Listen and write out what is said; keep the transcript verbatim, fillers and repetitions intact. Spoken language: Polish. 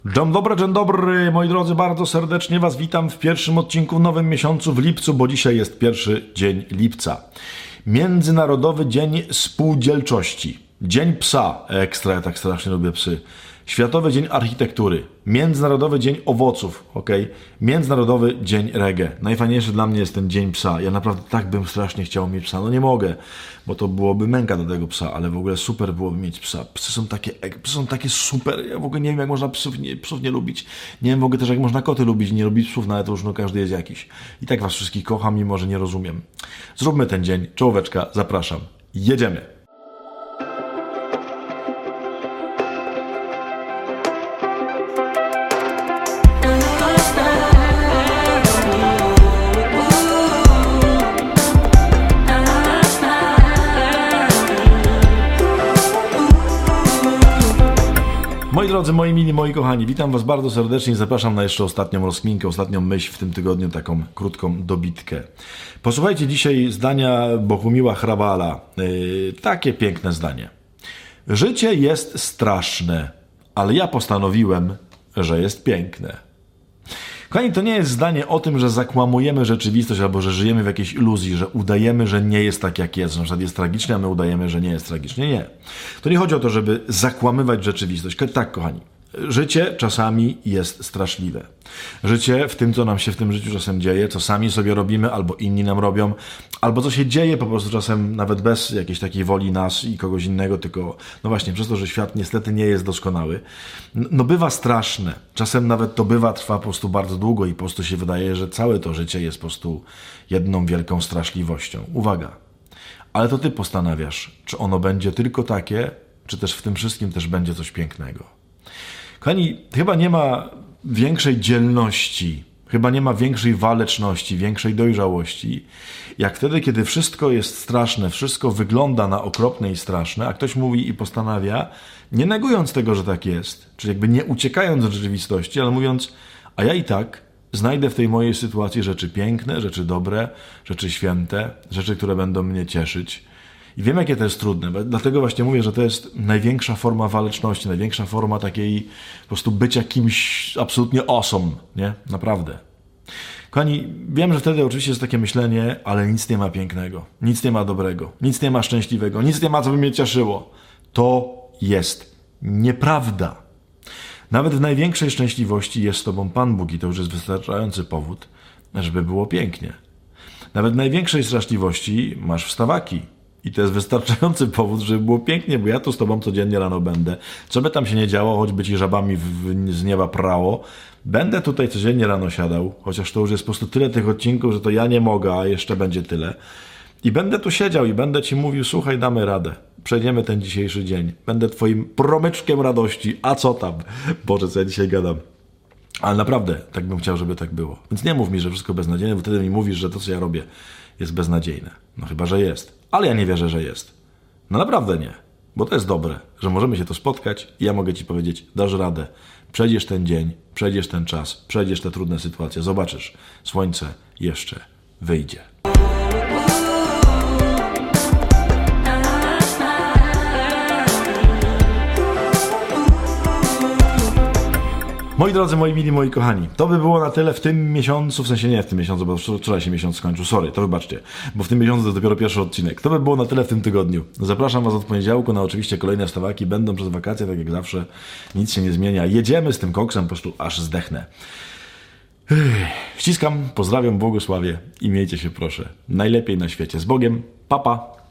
Dzień dobry, dzień dobry, moi drodzy, bardzo serdecznie Was witam w pierwszym odcinku w nowym miesiącu w lipcu, bo dzisiaj jest pierwszy dzień lipca. Międzynarodowy Dzień Spółdzielczości, Dzień Psa, ekstra, ja tak strasznie lubię psy, Światowy Dzień Architektury, Międzynarodowy Dzień Owoców, okay? Międzynarodowy Dzień Reggae. Najfajniejszy dla mnie jest ten Dzień Psa. Ja naprawdę tak bym strasznie chciał mieć psa. No nie mogę, bo to byłoby męka do tego psa, ale w ogóle super byłoby mieć psa. Psy są takie, psy są takie super. Ja w ogóle nie wiem, jak można psów nie, psów nie lubić. Nie wiem w ogóle też, jak można koty lubić, nie lubić psów, no ale to już no, każdy jest jakiś. I tak Was wszystkich kocham, mimo że nie rozumiem. Zróbmy ten dzień. Czołóweczka, zapraszam. Jedziemy. Moi drodzy, moi mili, moi kochani, witam Was bardzo serdecznie i zapraszam na jeszcze ostatnią rozkminkę, ostatnią myśl w tym tygodniu, taką krótką dobitkę. Posłuchajcie dzisiaj zdania Bohumiła Hrabala. Yy, takie piękne zdanie. Życie jest straszne, ale ja postanowiłem, że jest piękne. Kochani, to nie jest zdanie o tym, że zakłamujemy rzeczywistość albo że żyjemy w jakiejś iluzji, że udajemy, że nie jest tak jak jest, że na przykład jest tragicznie, a my udajemy, że nie jest tragicznie. Nie. To nie chodzi o to, żeby zakłamywać rzeczywistość. Tak, kochani. Życie czasami jest straszliwe. Życie w tym, co nam się w tym życiu czasem dzieje, co sami sobie robimy, albo inni nam robią, albo co się dzieje po prostu czasem nawet bez jakiejś takiej woli nas i kogoś innego, tylko no właśnie przez to, że świat niestety nie jest doskonały, no bywa straszne. Czasem nawet to bywa, trwa po prostu bardzo długo i po prostu się wydaje, że całe to życie jest po prostu jedną wielką straszliwością. Uwaga, ale to Ty postanawiasz, czy ono będzie tylko takie, czy też w tym wszystkim też będzie coś pięknego. Kochani, chyba nie ma większej dzielności, chyba nie ma większej waleczności, większej dojrzałości, jak wtedy, kiedy wszystko jest straszne, wszystko wygląda na okropne i straszne, a ktoś mówi i postanawia, nie negując tego, że tak jest, czyli jakby nie uciekając od rzeczywistości, ale mówiąc, a ja i tak znajdę w tej mojej sytuacji rzeczy piękne, rzeczy dobre, rzeczy święte, rzeczy, które będą mnie cieszyć. I wiem, jakie to jest trudne, dlatego właśnie mówię, że to jest największa forma waleczności, największa forma takiej po prostu bycia kimś absolutnie awesome, nie? Naprawdę. Kochani, wiem, że wtedy oczywiście jest takie myślenie, ale nic nie ma pięknego, nic nie ma dobrego, nic nie ma szczęśliwego, nic nie ma, co by mnie cieszyło. To jest nieprawda. Nawet w największej szczęśliwości jest z Tobą Pan Bóg i to już jest wystarczający powód, żeby było pięknie. Nawet w największej straszliwości masz wstawaki. I to jest wystarczający powód, żeby było pięknie, bo ja tu z Tobą codziennie rano będę. Co by tam się nie działo, choćby Ci żabami w, w, z nieba prało, będę tutaj codziennie rano siadał, chociaż to już jest po prostu tyle tych odcinków, że to ja nie mogę, a jeszcze będzie tyle. I będę tu siedział i będę Ci mówił, słuchaj, damy radę. Przejdziemy ten dzisiejszy dzień. Będę Twoim promyczkiem radości. A co tam? Boże, co ja dzisiaj gadam. Ale naprawdę, tak bym chciał, żeby tak było. Więc nie mów mi, że wszystko beznadziejne, bo wtedy mi mówisz, że to, co ja robię, jest beznadziejne. No chyba, że jest. Ale ja nie wierzę, że jest. No naprawdę nie. Bo to jest dobre, że możemy się tu spotkać i ja mogę Ci powiedzieć, dasz radę. Przejdziesz ten dzień, przejdziesz ten czas, przejdziesz te trudne sytuacje. Zobaczysz, słońce jeszcze wyjdzie. Moi drodzy, moi mili, moi kochani, to by było na tyle w tym miesiącu, w sensie nie w tym miesiącu, bo wczoraj się miesiąc skończył, sorry, to wybaczcie, bo w tym miesiącu to jest dopiero pierwszy odcinek. To by było na tyle w tym tygodniu. Zapraszam Was od poniedziałku na oczywiście kolejne wstawaki, będą przez wakacje, tak jak zawsze, nic się nie zmienia. Jedziemy z tym koksem, po prostu aż zdechnę. Ściskam, pozdrawiam, błogosławię i miejcie się proszę najlepiej na świecie. Z Bogiem, pa pa!